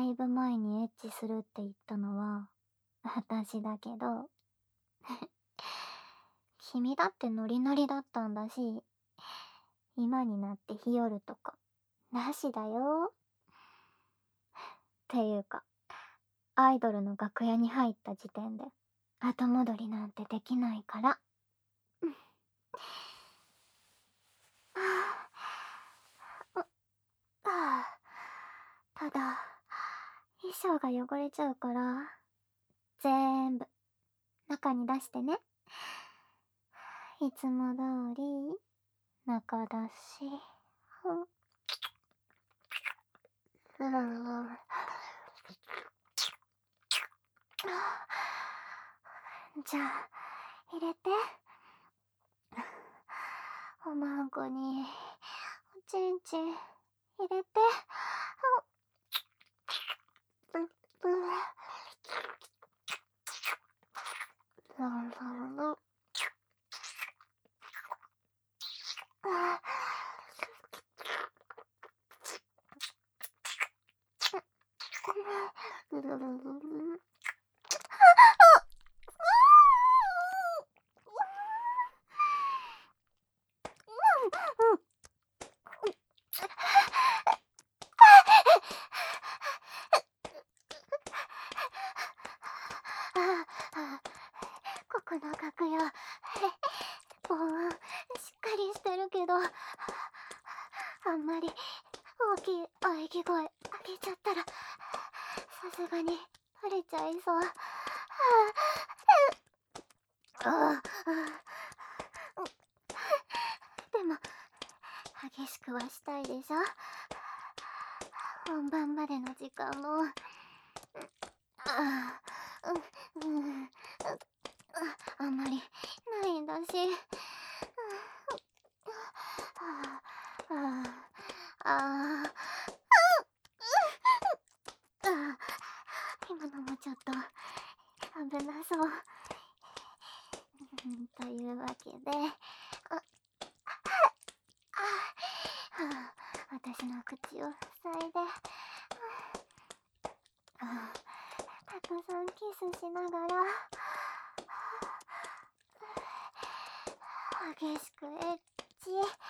イブ前にエッチするって言ったのは私だけど、君だってノリノリだったんだし、今になって日和とかなしだよ。っていうか、アイドルの楽屋に入った時点で後戻りなんてできないから。ただ、衣装が汚れちゃうから、全部中に出してね。いつも通り中だし。じゃあ入れて。おまんこにおちんちん入れて。ここの楽屋、防音しっかりしてるけど、あんまり大きい喘ぎ声上げちゃったら、さすがにバレちゃいそう。でも、激しくはしたいでしょ。本番までの時間も。あんまりないんだし。今のもちょっと危なそう。というわけで、私の口を塞いで、たくさんキスしながら、激しくエッチ。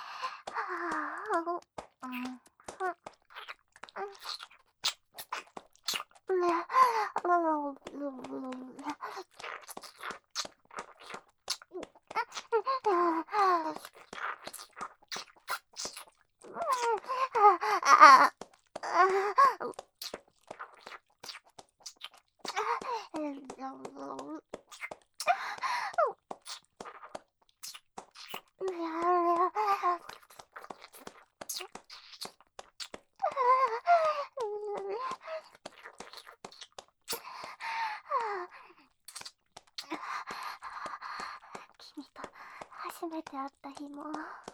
君と初めて会った日も、いっ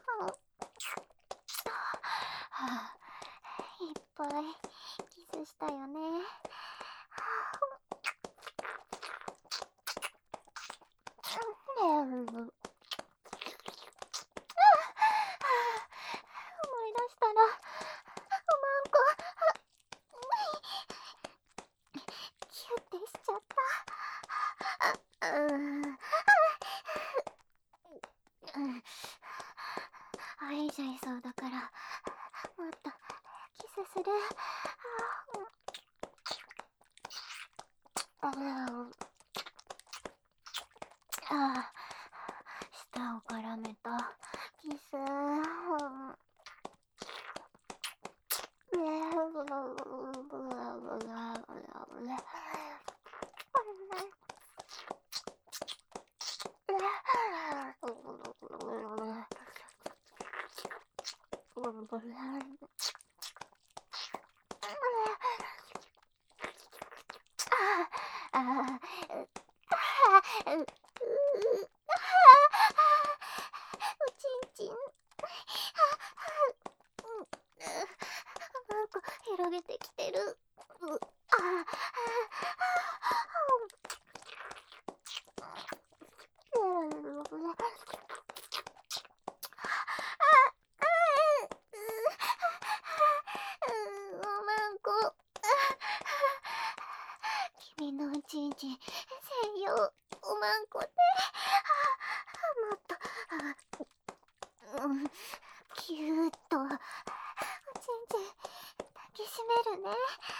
ぱいキスしたよね。思い出したら、おまんこ、キュッてしちゃった。吐いちゃいそうだから、もっとキスする。舌を絡めたキス。おちんちん。なんか広げてきて。 ち専用おまんこで、もっと、ぎゅーっとおちんちん抱きしめるね。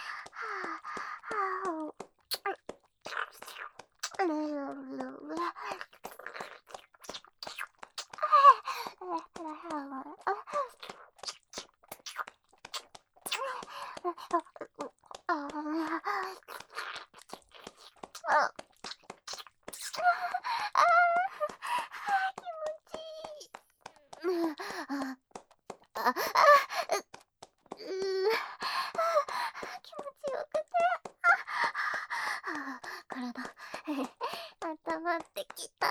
気持ちよくて、体温まってきた。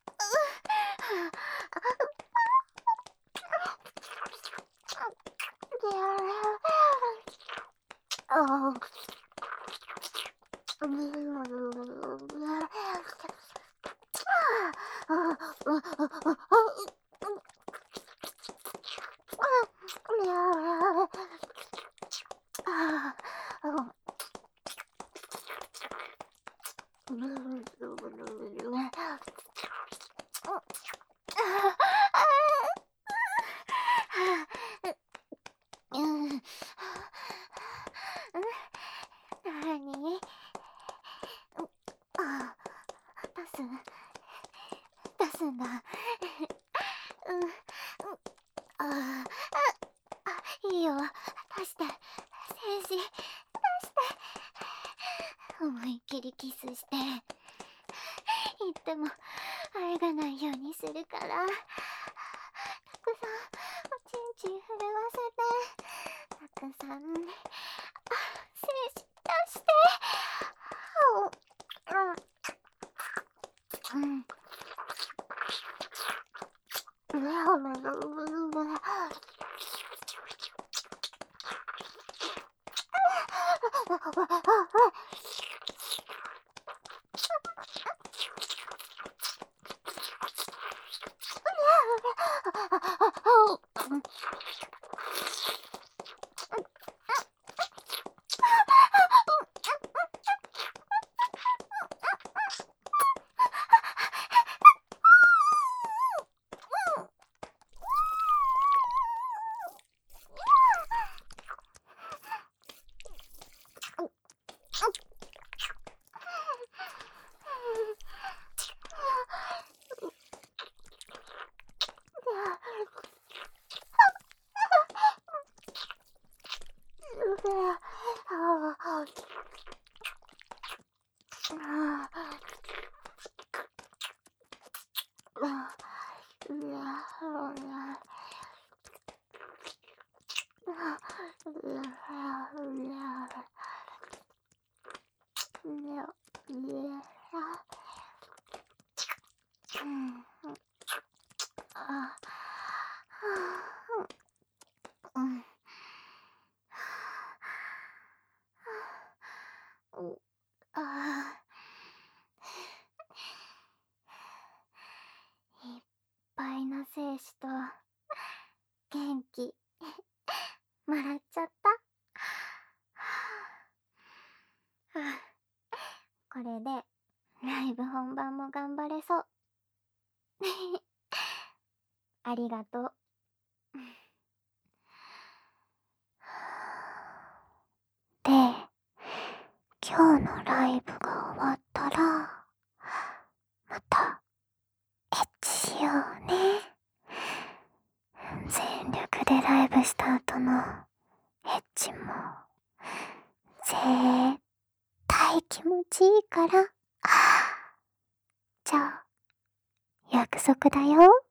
なに？出すんだ。いいよ。出して。精子、出して。思いっきりキスして。言っても、愛がないようにするから。たくさん、おちんちん震わせて。たくさん、精子出して。いっぱいの精子と元気もらっちゃった。これでライブ本番も頑張れそう。ありがとう。で、今日のライブが終わったら、またエッチしようね。全力でライブした後のエッチも絶対気持ちいいから。じゃあ、約束だよ。